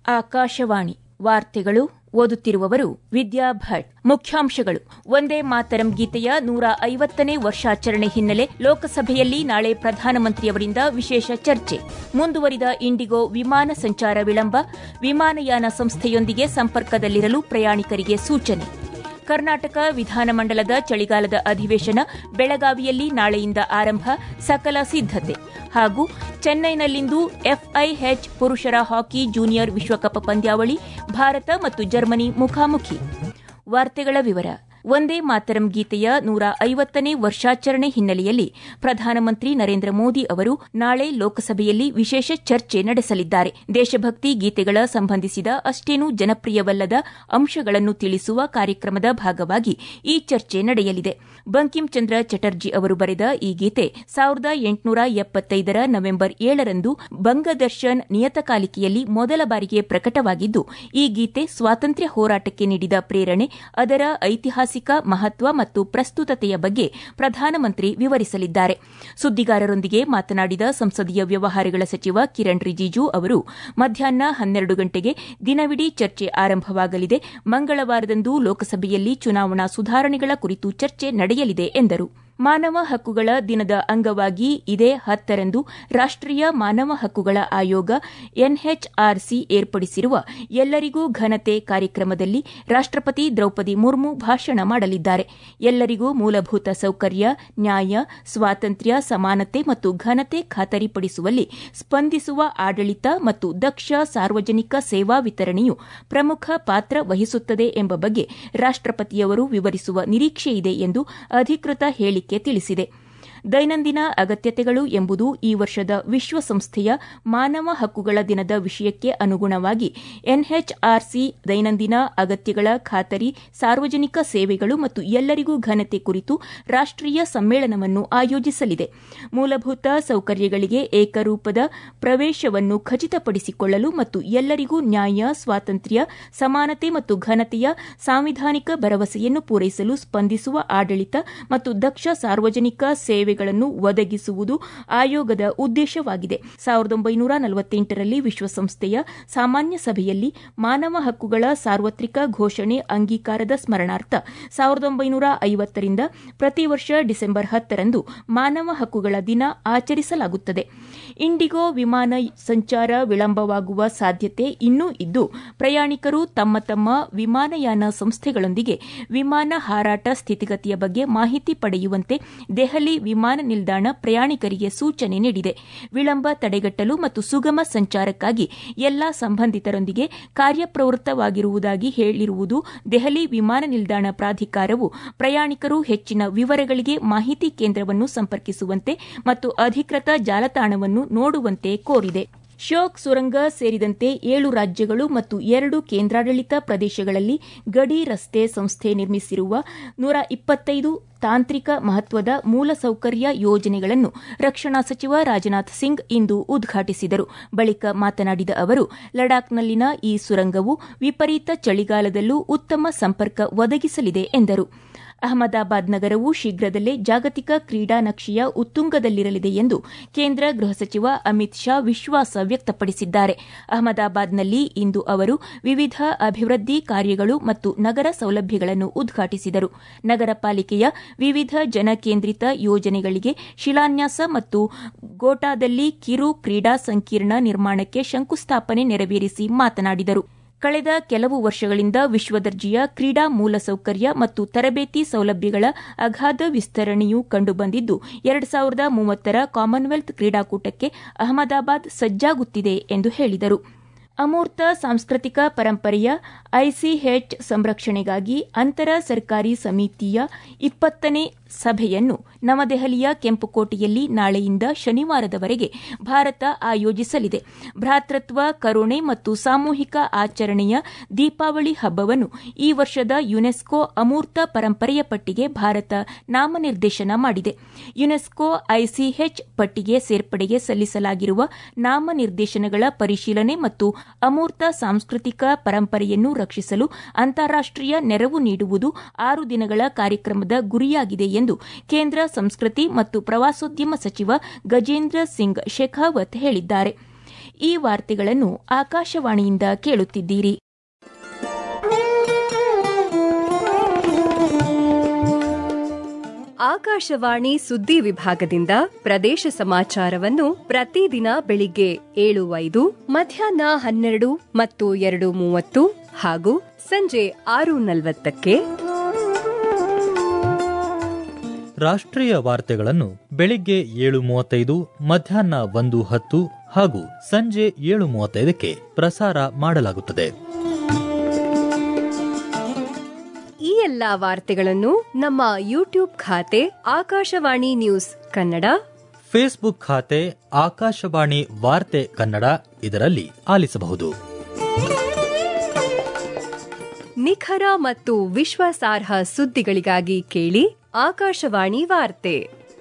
ಆಕಾಶವಾಣಿ ವಾರ್ತೆಗಳು ಓದುತ್ತಿರುವವರು ವಿದ್ಯಾ ಭಟ್. ಮುಖ್ಯಾಂಶಗಳು: ವಂದೇ ಮಾತರಂ ಗೀತೆಯ 150ನೇ ವರ್ಷಾಚರಣೆ ಹಿನ್ನೆಲೆ ಲೋಕಸಭೆಯಲ್ಲಿ ನಾಳೆ ಪ್ರಧಾನಮಂತ್ರಿಯವರಿಂದ ವಿಶೇಷ ಚರ್ಚೆ. ಮುಂದುವರಿದ ಇಂಡಿಗೋ ವಿಮಾನ ಸಂಚಾರ ವಿಳಂಬ, ವಿಮಾನಯಾನ ಸಂಸ್ಥೆಯೊಂದಿಗೆ ಸಂಪರ್ಕದಲ್ಲಿರಲು ಪ್ರಯಾಣಿಕರಿಗೆ ಸೂಚನೆ. ಕರ್ನಾಟಕ ವಿಧಾನಮಂಡಲದ ಚಳಿಗಾಲದ ಅಧಿವೇಶನ ಬೆಳಗಾವಿಯಲ್ಲಿ ನಾಳೆಯಿಂದ ಆರಂಭ, ಸಕಲ ಸಿದ್ದತೆ. ಹಾಗೂ ಚೆನ್ನೈನಲ್ಲಿಂದು ಎಫ್ಐಎಚ್ ಪುರುಷರ ಹಾಕಿ ಜೂನಿಯರ್ ವಿಶ್ವಕಪ್ ಪಂದ್ಯಾವಳಿ, ಭಾರತ ಮತ್ತು ಜರ್ಮನಿ ಮುಖಾಮುಖಿ. ವಾರ್ತೆಗಳ ವಿವರ. ವಂದೇ ಮಾತರಂ ಗೀತೆಯ 150ನೇ ವರ್ಷಾಚರಣೆ ಹಿನ್ನೆಲೆಯಲ್ಲಿ ಪ್ರಧಾನಮಂತ್ರಿ ನರೇಂದ್ರ ಮೋದಿ ಅವರು ನಾಳೆ ಲೋಕಸಭೆಯಲ್ಲಿ ವಿಶೇಷ ಚರ್ಚೆ ನಡೆಸಲಿದ್ದಾರೆ. ದೇಶಭಕ್ತಿ ಗೀತೆಗಳ ಸಂಬಂಧಿಸಿದ ಅಷ್ಟೇನೂ ಜನಪ್ರಿಯವಲ್ಲದ ಅಂಶಗಳನ್ನು ತಿಳಿಸುವ ಕಾರ್ಯಕ್ರಮದ ಭಾಗವಾಗಿ ಈ ಚರ್ಚೆ ನಡೆಯಲಿದೆ. ಬಂಕಿಂ ಚಂದ್ರ ಚಟರ್ಜಿ ಅವರು ಬರೆದ ಈ ಗೀತೆ 1875 ನವೆಂಬರ್ 7ರಂದು ಬಂಗದರ್ಶನ್ ನಿಯತಕಾಲಿಕೆಯಲ್ಲಿ ಮೊದಲ ಬಾರಿಗೆ ಪ್ರಕಟವಾಗಿದ್ದು, ಈ ಗೀತೆ ಸ್ವಾತಂತ್ರ್ಯ ಹೋರಾಟಕ್ಕೆ ನೀಡಿದ ಪ್ರೇರಣೆ, ಅದರ ಐತಿಹಾಸಿಕ ಮಹತ್ವ ಮತ್ತು ಪ್ರಸ್ತುತತೆಯ ಬಗ್ಗೆ ಪ್ರಧಾನಮಂತ್ರಿ ವಿವರಿಸಲಿದ್ದಾರೆ. ಸುದ್ದಿಗಾರರೊಂದಿಗೆ ಮಾತನಾಡಿದ ಸಂಸದೀಯ ವ್ಯವಹಾರಗಳ ಸಚಿವ ಕಿರಣ್ ರಿಜಿಜು ಅವರು, ಮಧ್ಯಾಹ್ನ 12 ಗಂಟೆಗೆ ದಿನವಿಡೀ ಚರ್ಚೆ ಆರಂಭವಾಗಲಿದೆ. ಮಂಗಳವಾರದಂದು ಲೋಕಸಭೆಯಲ್ಲಿ ಚುನಾವಣಾ ಸುಧಾರಣೆಗಳ ಕುರಿತು ಚರ್ಚೆ ನಡೆಯಲಿದೆ ಎಂದರು. ಮಾನವ ಹಕ್ಕುಗಳ ದಿನದ ಅಂಗವಾಗಿ ಇದೇ 10ರಂದು ರಾಷ್ಟೀಯ ಮಾನವ ಹಕ್ಕುಗಳ ಆಯೋಗ ಎನ್ಎಚ್ಆರ್ಸಿ ಏರ್ಪಡಿಸಿರುವ ಎಲ್ಲರಿಗೂ ಘನತೆ ಕಾರ್ಯಕ್ರಮದಲ್ಲಿ ರಾಷ್ಟಪತಿ ದ್ರೌಪದಿ ಮುರ್ಮು ಭಾಷಣ ಮಾಡಲಿದ್ದಾರೆ. ಎಲ್ಲರಿಗೂ ಮೂಲಭೂತ ಸೌಕರ್ಯ, ನ್ಯಾಯ, ಸ್ವಾತಂತ್ರ್ಯ, ಸಮಾನತೆ ಮತ್ತು ಘನತೆ ಖಾತರಿಪಡಿಸುವಲ್ಲಿ ಸ್ಪಂದಿಸುವ ಆಡಳಿತ ಮತ್ತು ದಕ್ಷ ಸಾರ್ವಜನಿಕ ಸೇವಾ ವಿತರಣೆಯು ಪ್ರಮುಖ ಪಾತ್ರ ವಹಿಸುತ್ತದೆ ಎಂಬ ಬಗ್ಗೆ ರಾಷ್ಟಪತಿಯವರು ವಿವರಿಸುವ ನಿರೀಕ್ಷೆಯಿದೆ ಎಂದು ಅಧಿಕೃತ ಹೇಳಿಕೆ ತಿಳಿಸಿದೆ. ದೈನಂದಿನ ಅಗತ್ಯತೆಗಳು ಎಂಬುದು ಈ ವರ್ಷದ ವಿಶ್ವಸಂಸ್ಥೆಯ ಮಾನವ ಹಕ್ಕುಗಳ ದಿನದ ವಿಷಯಕ್ಕೆ ಅನುಗುಣವಾಗಿ ಎನ್ಎಚ್ಆರ್ಸಿ ದೈನಂದಿನ ಅಗತ್ಯಗಳ ಖಾತರಿ, ಸಾರ್ವಜನಿಕ ಸೇವೆಗಳು ಮತ್ತು ಎಲ್ಲರಿಗೂ ಘನತೆ ಕುರಿತು ರಾಷ್ಟೀಯ ಸಮ್ಮೇಳನವನ್ನು ಆಯೋಜಿಸಲಿದೆ. ಮೂಲಭೂತ ಸೌಕರ್ಯಗಳಿಗೆ ಏಕರೂಪದ ಪ್ರವೇಶವನ್ನು ಖಚಿತಪಡಿಸಿಕೊಳ್ಳಲು ಮತ್ತು ಎಲ್ಲರಿಗೂ ನ್ಯಾಯ, ಸ್ವಾತಂತ್ರ್ಯ, ಸಮಾನತೆ ಮತ್ತು ಘನತೆಯ ಸಾಂವಿಧಾನಿಕ ಭರವಸೆಯನ್ನು ಪೂರೈಸಲು ಸ್ಪಂದಿಸುವ ಆಡಳಿತ ಮತ್ತು ದಕ್ಷ ಸಾರ್ವಜನಿಕ ಸೇವೆಗಳನ್ನು ಒದಗಿಸುವುದು ಆಯೋಗದ ಉದ್ದೇಶವಾಗಿದೆ. 1948ರಲ್ಲಿ ವಿಶ್ವಸಂಸ್ಥೆಯ ಸಾಮಾನ್ಯ ಸಭೆಯಲ್ಲಿ ಮಾನವ ಹಕ್ಕುಗಳ ಸಾರ್ವತ್ರಿಕ ಘೋಷಣೆ ಅಂಗೀಕಾರದ ಸ್ಮರಣಾರ್ಥ 1950ರಿಂದ ಪ್ರತಿ ವರ್ಷ ಡಿಸೆಂಬರ್ 10ರಂದು ಮಾನವ ಹಕ್ಕುಗಳ ದಿನ ಆಚರಿಸಲಾಗುತ್ತದೆ. ಇಂಡಿಗೋ ವಿಮಾನ ಸಂಚಾರ ವಿಳಂಬವಾಗುವ ಸಾಧ್ಯತೆ ಇನ್ನೂ ಇದ್ದು, ಪ್ರಯಾಣಿಕರು ತಮ್ಮ ತಮ್ಮ ವಿಮಾನಯಾನ ಸಂಸ್ಥೆಗಳೊಂದಿಗೆ ವಿಮಾನ ಹಾರಾಟ ಸ್ಥಿತಿಗತಿಯ ಬಗ್ಗೆ ಮಾಹಿತಿ ಪಡೆಯುವಂತೆ ದೆಹಲಿ ವಿಮಾನ ನಿಲ್ದಾಣ ಪ್ರಯಾಣಿಕರಿಗೆ ಸೂಚನೆ ನೀಡಿದೆ. ವಿಳಂಬ ತಡೆಗಟ್ಟಲು ಮತ್ತು ಸುಗಮ ಸಂಚಾರಕ್ಕಾಗಿ ಎಲ್ಲಾ ಸಂಬಂಧಿತರೊಂದಿಗೆ ಕಾರ್ಯಪ್ರವೃತ್ತವಾಗಿರುವುದಾಗಿ ಹೇಳಿರುವುದು ದೆಹಲಿ ವಿಮಾನ ನಿಲ್ದಾಣ ಪ್ರಾಧಿಕಾರವು ಪ್ರಯಾಣಿಕರು ಹೆಚ್ಚಿನ ವಿವರಗಳಿಗೆ ಮಾಹಿತಿ ಕೇಂದ್ರವನ್ನು ಸಂಪರ್ಕಿಸುವಂತೆ ಮತ್ತು ಅಧಿಕೃತ ಜಾಲತಾಣವನ್ನು ನೋಡುವಂತೆ ಕೋರಿದೆ. ಶ್ಯೋಕ್ ಸುರಂಗ ಸೇರಿದಂತೆ 7 ರಾಜ್ಯಗಳು ಮತ್ತು 2 ಕೇಂದ್ರಾಡಳಿತ ಪ್ರದೇಶಗಳಲ್ಲಿ ಗಡಿ ರಸ್ತೆ ಸಂಸ್ಥೆ ನಿರ್ಮಿಸಿರುವ 125 ತಾಂತ್ರಿಕ ಮಹತ್ವದ ಮೂಲಸೌಕರ್ಯ ಯೋಜನೆಗಳನ್ನು ರಕ್ಷಣಾ ಸಚಿವ ರಾಜನಾಥ್ ಸಿಂಗ್ ಇಂದು ಉದ್ಘಾಟಿಸಿದರು. ಬಳಿಕ ಮಾತನಾಡಿದ ಅವರು, ಲಡಾಖ್ನಲ್ಲಿನ ಈ ಸುರಂಗವು ವಿಪರೀತ ಚಳಿಗಾಲದಲ್ಲೂ ಉತ್ತಮ ಸಂಪರ್ಕ ಒದಗಿಸಲಿದೆ ಎಂದರು. ಅಹಮದಾಬಾದ್ ನಗರವು ಶೀಘ್ರದಲ್ಲೇ ಜಾಗತಿಕ ಕ್ರೀಡಾ ನಕ್ಷೆಯ ಉತ್ತುಂಗದಲ್ಲಿರಲಿದೆ ಎಂದು ಕೇಂದ್ರ ಗೃಹ ಸಚಿವ ಅಮಿತ್ ಶಾ ವಿಶ್ವಾಸ ವ್ಯಕ್ತಪಡಿಸಿದ್ದಾರೆ. ಅಹಮದಾಬಾದ್ನಲ್ಲಿ ಇಂದು ಅವರು ವಿವಿಧ ಅಭಿವೃದ್ಧಿ ಕಾರ್ಯಗಳು ಮತ್ತು ನಗರ ಸೌಲಭ್ಯಗಳನ್ನು ಉದ್ಘಾಟಿಸಿದರು. ನಗರ ಪಾಲಿಕೆಯ ವಿವಿಧ ಜನಕೇಂದ್ರಿತ ಯೋಜನೆಗಳಿಗೆ ಶಿಲಾನ್ಯಾಸ ಮತ್ತು ಗೋಟಾದಲ್ಲಿ ಕಿರು ಕ್ರೀಡಾ ಸಂಕೀರ್ಣ ನಿರ್ಮಾಣಕ್ಕೆ ಶಂಕುಸ್ಥಾಪನೆ ನೆರವೇರಿಸಿ ಮಾತನಾಡಿದರು. ಕಳೆದ ಕೆಲವು ವರ್ಷಗಳಿಂದ ವಿಶ್ವದರ್ಜೆಯ ಕ್ರೀಡಾ ಮೂಲಸೌಕರ್ಯ ಮತ್ತು ತರಬೇತಿ ಸೌಲಭ್ಯಗಳ ಅಗಾಧ ವಿಸ್ತರಣೆಯು ಕಂಡುಬಂದಿದ್ದು, 2030ರ ಕಾಮನ್ವೆಲ್ತ್ ಕ್ರೀಡಾಕೂಟಕ್ಕೆ ಅಹಮದಾಬಾದ್ ಸಜ್ಜಾಗುತ್ತಿದೆ ಎಂದು ಹೇಳಿದರು. ಅಮೂರ್ತ ಸಾಂಸ್ಕೃತಿಕ ಪರಂಪರೆಯ ಐಸಿಎಚ್ ಸಂರಕ್ಷಣೆಗಾಗಿ ಅಂತರ ಸರ್ಕಾರಿ ಸಮಿತಿಯ 20ನೇ ಸಭೆಯನ್ನು ನವದೆಹಲಿಯ ಕೆಂಪುಕೋಟೆಯಲ್ಲಿ ನಾಳೆಯಿಂದ ಶನಿವಾರದವರೆಗೆ ಭಾರತ ಆಯೋಜಿಸಲಿದೆ. ಭ್ರಾತೃತ್ವ, ಕರುಣೆ ಮತ್ತು ಸಾಮೂಹಿಕ ಆಚರಣೆಯ ದೀಪಾವಳಿ ಹಬ್ಬವನ್ನು ಈ ವರ್ಷದ ಯುನೆಸ್ಕೋ ಅಮೂರ್ತ ಪರಂಪರೆಯ ಪಟ್ಟಿಗೆ ಭಾರತ ನಾಮನಿರ್ದೇಶನ ಮಾಡಿದೆ. ಯುನೆಸ್ಕೋ ಐಸಿಎಚ್ ಪಟ್ಟಿಗೆ ಸೇರ್ಪಡೆಗೆ ಸಲ್ಲಿಸಲಾಗಿರುವ ನಾಮನಿರ್ದೇಶನಗಳ ಪರಿಶೀಲನೆ ಮತ್ತು ಅಮೂರ್ತ ಸಾಂಸ್ಕೃತಿಕ ಪರಂಪರೆಯನ್ನು ರಕ್ಷಿಸಲು ಅಂತಾರಾಷ್ಟೀಯ ನೆರವು ನೀಡುವುದು 6 ದಿನಗಳ ಕಾರ್ಯಕ್ರಮದ ಗುರಿಯಾಗಿದೆ ಎಂದು ಕೇಂದ್ರ ಸಂಸ್ಕೃತಿ ಮತ್ತು ಪ್ರವಾಸೋದ್ಯಮ ಸಚಿವ ಗಜೇಂದ್ರ ಸಿಂಗ್ ಶೇಖಾವತ್ ಹೇಳಿದ್ದಾರೆ. ಈ ವಾರ್ತೆಗಳನ್ನು ಆಕಾಶವಾಣಿಯಿಂದ ಕೇಳುತ್ತಿದ್ದೀರಿ. ಆಕಾಶವಾಣಿ ಸುದ್ದಿ ವಿಭಾಗದಿಂದ ಪ್ರದೇಶ ಸಮಾಚಾರವನ್ನು ಪ್ರತಿದಿನ ಬೆಳಿಗ್ಗೆ 7:05, ಮಧ್ಯಾಹ್ನ 12 ಮತ್ತು 2:30 ಹಾಗೂ ಸಂಜೆ 6:40ಕ್ಕೆ. ರಾಷ್ಟ್ರೀಯ ವಾರ್ತೆಗಳನ್ನು ಬೆಳಿಗ್ಗೆ 7:35, ಮಧ್ಯಾಹ್ನ 1:10 ಹಾಗೂ ಸಂಜೆ 7:35ಕ್ಕೆ ಪ್ರಸಾರ ಮಾಡಲಾಗುತ್ತದೆ. ಈ ಎಲ್ಲಾ ವಾರ್ತೆಗಳನ್ನು ನಮ್ಮ ಯೂಟ್ಯೂಬ್ ಖಾತೆ ಆಕಾಶವಾಣಿ ನ್ಯೂಸ್ ಕನ್ನಡ, ಫೇಸ್ಬುಕ್ ಖಾತೆ ಆಕಾಶವಾಣಿ ವಾರ್ತೆ ಕನ್ನಡ ಇದರಲ್ಲಿ ಆಲಿಸಬಹುದು. ನಿಖರ ಮತ್ತು ವಿಶ್ವಾಸಾರ್ಹ ಸುದ್ದಿಗಳಿಗಾಗಿ ಕೇಳಿ ಆಕಾಶವಾಣಿ ವಾರ್ತೆ.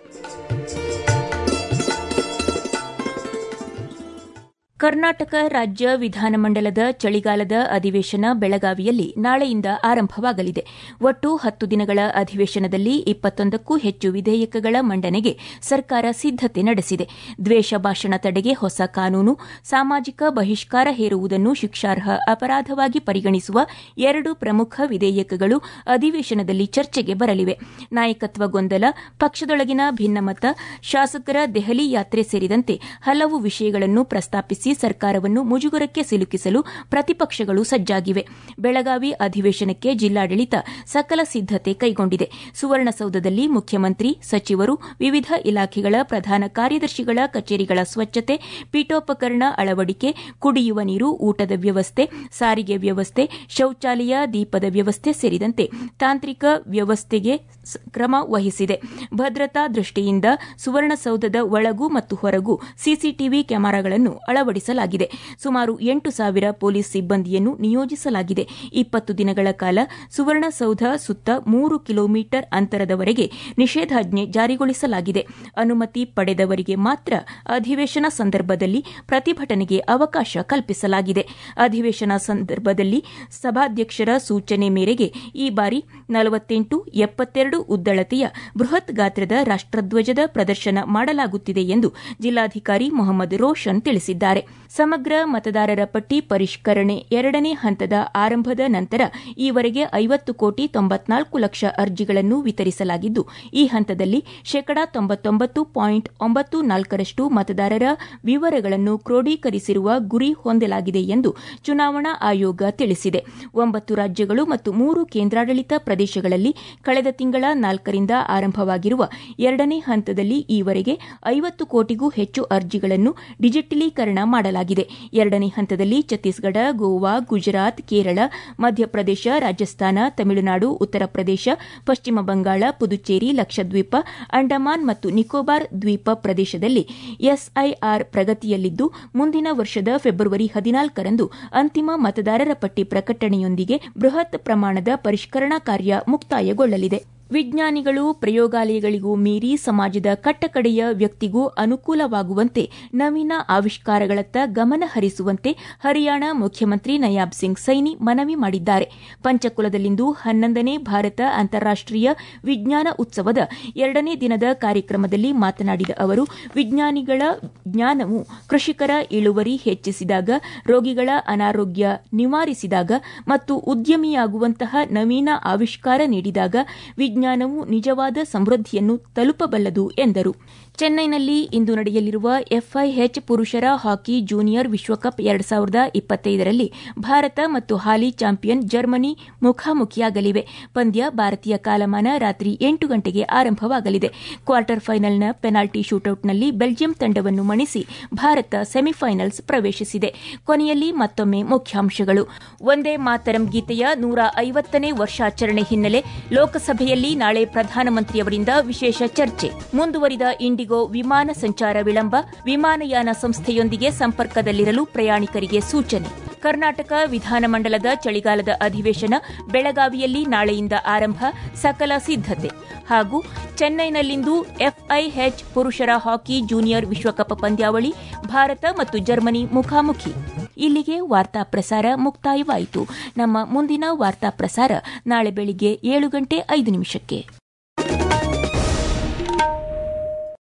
ಕರ್ನಾಟಕ ರಾಜ್ಯ ವಿಧಾನಮಂಡಲದ ಚಳಿಗಾಲದ ಅಧಿವೇಶನ ಬೆಳಗಾವಿಯಲ್ಲಿ ನಾಳೆಯಿಂದ ಆರಂಭವಾಗಲಿದೆ. ಒಟ್ಟು 10 ದಿನಗಳ ಅಧಿವೇಶನದಲ್ಲಿ 21ಕ್ಕೂ ಹೆಚ್ಚು ವಿಧೇಯಕಗಳ ಮಂಡನೆಗೆ ಸರ್ಕಾರ ಸಿದ್ದತೆ ನಡೆಸಿದೆ. ದ್ವೇಷ ಭಾಷಣ ತಡೆಗೆ ಹೊಸ ಕಾನೂನು, ಸಾಮಾಜಿಕ ಬಹಿಷ್ಕಾರ ಹೇರುವುದನ್ನು ಶಿಕ್ಷಾರ್ಹ ಅಪರಾಧವಾಗಿ ಪರಿಗಣಿಸುವ 2 ಪ್ರಮುಖ ವಿಧೇಯಕಗಳು ಅಧಿವೇಶನದಲ್ಲಿ ಚರ್ಚೆಗೆ ಬರಲಿವೆ. ನಾಯಕತ್ವ ಗೊಂದಲ, ಪಕ್ಷದೊಳಗಿನ ಭಿನ್ನಮತ, ಶಾಸಕರ ದೆಹಲಿ ಯಾತ್ರೆ ಸೇರಿದಂತೆ ಹಲವು ವಿಷಯಗಳನ್ನು ಪ್ರಸ್ತಾಪಿಸಿ ಸರ್ಕಾರವನ್ನು ಮುಜುಗರಕ್ಕೆ ಸಿಲುಕಿಸಲು ಪ್ರತಿಪಕ್ಷಗಳು ಸಜ್ಜಾಗಿವೆ. ಬೆಳಗಾವಿ ಅಧಿವೇಶನಕ್ಕೆ ಜಿಲ್ಲಾಡಳಿತ ಸಕಲ ಸಿದ್ದತೆ ಕೈಗೊಂಡಿದೆ. ಸುವರ್ಣಸೌಧದಲ್ಲಿ ಮುಖ್ಯಮಂತ್ರಿ, ಸಚಿವರು, ವಿವಿಧ ಇಲಾಖೆಗಳ ಪ್ರಧಾನ ಕಾರ್ಯದರ್ಶಿಗಳ ಕಚೇರಿಗಳ ಸ್ವಚ್ಛತೆ, ಪೀಠೋಪಕರಣ ಅಳವಡಿಕೆ, ಕುಡಿಯುವ ನೀರು, ಊಟದ ವ್ಯವಸ್ಥೆ, ಸಾರಿಗೆ ವ್ಯವಸ್ಥೆ, ಶೌಚಾಲಯ, ದೀಪದ ವ್ಯವಸ್ಥೆ ಸೇರಿದಂತೆ ತಾಂತ್ರಿಕ ವ್ಯವಸ್ಥೆಗೆ ಕ್ರಮ ವಹಿಸಿದೆ. ಭದ್ರತಾ ದೃಷ್ಟಿಯಿಂದ ಸುವರ್ಣಸೌಧದ ಒಳಗೂ ಮತ್ತು ಹೊರಗೂ ಸಿಸಿಟಿವಿ ಕ್ಯಾಮೆರಾಗಳನ್ನು ಅಳವಡಿಸಲಾಗಿದೆ. ಸುಮಾರು 8,000 ಪೊಲೀಸ್ ಸಿಬ್ಬಂದಿಯನ್ನು ನಿಯೋಜಿಸಲಾಗಿದೆ. 20 ದಿನಗಳ ಕಾಲ ಸುವರ್ಣಸೌಧ ಸುತ್ತ 3 ಕಿಲೋಮೀಟರ್ ಅಂತರದವರೆಗೆ ನಿಷೇಧಾಜ್ಞೆ ಜಾರಿಗೊಳಿಸಲಾಗಿದೆ. ಅನುಮತಿ ಪಡೆದವರಿಗೆ ಮಾತ್ರ ಅಧಿವೇಶನ ಸಂದರ್ಭದಲ್ಲಿ ಪ್ರತಿಭಟನೆಗೆ ಅವಕಾಶ ಕಲ್ಪಿಸಲಾಗಿದೆ. ಅಧಿವೇಶನ ಸಂದರ್ಭದಲ್ಲಿ ಸಭಾಧ್ಯಕ್ಷರ ಸೂಚನೆ ಮೇರೆಗೆ ಈ ಬಾರಿ 48, 72 ಉದ್ದಳತೆಯ ಬೃಹತ್ ಗಾತ್ರದ ರಾಷ್ಟ್ರಧ್ವಜದ ಪ್ರದರ್ಶನ ಮಾಡಲಾಗುತ್ತಿದೆ ಎಂದು ಜಿಲ್ಲಾಧಿಕಾರಿ ಮೊಹಮ್ಮದ್ ರೋಷನ್ ತಿಳಿಸಿದ್ದಾರೆ. ಸಮಗ್ರ ಮತದಾರರ ಪಟ್ಟಿ ಪರಿಷ್ಕರಣೆ 2ನೇ ಹಂತದ ಆರಂಭದ ನಂತರ ಈವರೆಗೆ 50,94,00,000 ಅರ್ಜಿಗಳನ್ನು ವಿತರಿಸಲಾಗಿದ್ದು, ಈ ಹಂತದಲ್ಲಿ 99.94% ಮತದಾರರ ವಿವರಗಳನ್ನು ಕ್ರೋಢೀಕರಿಸಿರುವ ಗುರಿ ಹೊಂದಲಾಗಿದೆ ಎಂದು ಚುನಾವಣಾ ಆಯೋಗ ತಿಳಿಸಿದೆ. 9 ರಾಜ್ಯಗಳು ಮತ್ತು 3 ಕೇಂದ್ರಾಡಳಿತ ಪ್ರದೇಶಗಳಲ್ಲಿ ಕಳೆದ ತಿಂಗಳ 4ರಿಂದ ಆರಂಭವಾಗಿರುವ 2ನೇ ಹಂತದಲ್ಲಿ ಈವರೆಗೆ 50 ಕೋಟಿಗೂ ಹೆಚ್ಚು ಅರ್ಜಿಗಳನ್ನು ಡಿಜಿಟಲೀಕರಣ ಮಾಡಲಾಗಿದೆ. 2ನೇ ಹಂತದಲ್ಲಿ ಛತ್ತೀಸ್ಗಢ, ಗೋವಾ, ಗುಜರಾತ್, ಕೇರಳ, ಮಧ್ಯಪ್ರದೇಶ, ರಾಜಸ್ಥಾನ, ತಮಿಳುನಾಡು, ಉತ್ತರ ಪ್ರದೇಶ, ಪಶ್ಚಿಮ ಬಂಗಾಳ, ಪುದುಚೇರಿ, ಲಕ್ಷದ್ವೀಪ, ಅಂಡಮಾನ್ ಮತ್ತು ನಿಕೋಬಾರ್ ದ್ವೀಪ ಪ್ರದೇಶದಲ್ಲಿ ಎಸ್ಐಆರ್ ಪ್ರಗತಿಯಲ್ಲಿದ್ದು, ಮುಂದಿನ ವರ್ಷದ ಫೆಬ್ರವರಿ 14ರಂದು ಅಂತಿಮ ಮತದಾರರ ಪಟ್ಟಿ ಪ್ರಕಟಣೆಯೊಂದಿಗೆ ಬೃಹತ್ ಪ್ರಮಾಣದ ಪರಿಷ್ಕರಣಾ ಕಾರ್ಯ ಮುಕ್ತಾಯಗೊಳ್ಳಲಿದೆ. ವಿಜ್ಞಾನಿಗಳು ಪ್ರಯೋಗಾಲಯಗಳಿಗೂ ಮೀರಿ ಸಮಾಜದ ಕಟ್ಟಕಡೆಯ ವ್ಯಕ್ತಿಗೂ ಅನುಕೂಲವಾಗುವಂತೆ ನವೀನ ಆವಿಷ್ಕಾರಗಳತ್ತ ಗಮನ ಹರಿಸುವಂತೆ ಹರಿಯಾಣ ಮುಖ್ಯಮಂತ್ರಿ ನಯಾಬ್ ಸಿಂಗ್ ಸೈನಿ ಮನವಿ ಮಾಡಿದ್ದಾರೆ. ಪಂಚಕುಲದಲ್ಲಿಂದು 11ನೇ ಭಾರತ ಅಂತಾರಾಷ್ಟೀಯ ವಿಜ್ಞಾನ ಉತ್ಸವದ 2ನೇ ದಿನದ ಕಾರ್ಯಕ್ರಮದಲ್ಲಿ ಮಾತನಾಡಿದ ಅವರು, ವಿಜ್ಞಾನಿಗಳ ಜ್ಞಾನವು ಕೃಷಿಕರ ಇಳುವರಿ ಹೆಚ್ಚಿಸಿದಾಗ, ರೋಗಿಗಳ ಅನಾರೋಗ್ಯ ನಿವಾರಿಸಿದಾಗ ಮತ್ತು ಉದ್ಯಮಿಯಾಗುವಂತಹ ನವೀನ ಆವಿಷ್ಕಾರ ನೀಡಿದಾಗ ವಿಜ್ಞಾನವು ನಿಜವಾದ ಸಮೃದ್ಧಿಯನ್ನು ತಲುಪಬಲ್ಲದು ಎಂದರು. ಚೆನ್ನೈನಲ್ಲಿ ಇಂದು ನಡೆಯಲಿರುವ ಎಫ್ಐಎಚ್ ಪುರುಷರ ಹಾಕಿ ಜೂನಿಯರ್ ವಿಶ್ವಕಪ್ 2025ರಲ್ಲಿ ಭಾರತ ಮತ್ತು ಹಾಲಿ ಚಾಂಪಿಯನ್ ಜರ್ಮನಿ ಮುಖಾಮುಖಿಯಾಗಲಿವೆ. ಪಂದ್ಯ ಭಾರತೀಯ ಕಾಲಮಾನ ರಾತ್ರಿ 8 ಗಂಟೆಗೆ ಆರಂಭವಾಗಲಿದೆ. ಕ್ವಾರ್ಟರ್ ಫೈನಲ್ನ ಪೆನಾಲ್ಟಿ ಶೂಟೌಟ್ನಲ್ಲಿ ಬೆಲ್ಜಿಯಂ ತಂಡವನ್ನು ಮಣಿಸಿ ಭಾರತ ಸೆಮಿಫೈನಲ್ಸ್ ಪ್ರವೇಶಿಸಿದೆ. ಕೊನೆಯಲ್ಲಿ ಮತ್ತೊಮ್ಮೆ ಮುಖ್ಯಾಂಶಗಳು. ವಂದೇ ಮಾತರಂ ಗೀತೆಯ 150ನೇ ವರ್ಷಾಚರಣೆ ಹಿನ್ನೆಲೆ ಲೋಕಸಭೆಯಲ್ಲಿ ನಾಳೆ ಪ್ರಧಾನಮಂತ್ರಿಯವರಿಂದ ವಿಶೇಷ ಚರ್ಚೆ. ಮುಂದುವರಿದ ಇಂಡಿಗೋ ವಿಮಾನ ಸಂಚಾರ ವಿಳಂಬ, ವಿಮಾನಯಾನ ಸಂಸ್ಥೆಯೊಂದಿಗೆ ಸಂಪರ್ಕದಲ್ಲಿರಲು ಪ್ರಯಾಣಿಕರಿಗೆ ಸೂಚನೆ. ಕರ್ನಾಟಕ ವಿಧಾನಮಂಡಲದ ಚಳಿಗಾಲದ ಅಧಿವೇಶನ ಬೆಳಗಾವಿಯಲ್ಲಿ ನಾಳೆಯಿಂದ ಆರಂಭ, ಸಕಲ ಸಿದ್ದತೆ. ಹಾಗೂ ಚೆನ್ನೈನಲ್ಲಿಂದು ಎಫ್ಐಎಚ್ ಪುರುಷರ ಹಾಕಿ ಜೂನಿಯರ್ ವಿಶ್ವಕಪ್ ಪಂದ್ಯಾವಳಿ, ಭಾರತ ಮತ್ತು ಜರ್ಮನಿ ಮುಖಾಮುಖಿ. ಇಲ್ಲಿಗೆ ವಾರ್ತಾ ಪ್ರಸಾರ ಮುಕ್ತಾಯವಾಯಿತು. ನಮ್ಮ ಮುಂದಿನ ವಾರ್ತಾ ಪ್ರಸಾರ ನಾಳೆ ಬೆಳಿಗ್ಗೆ 7:05.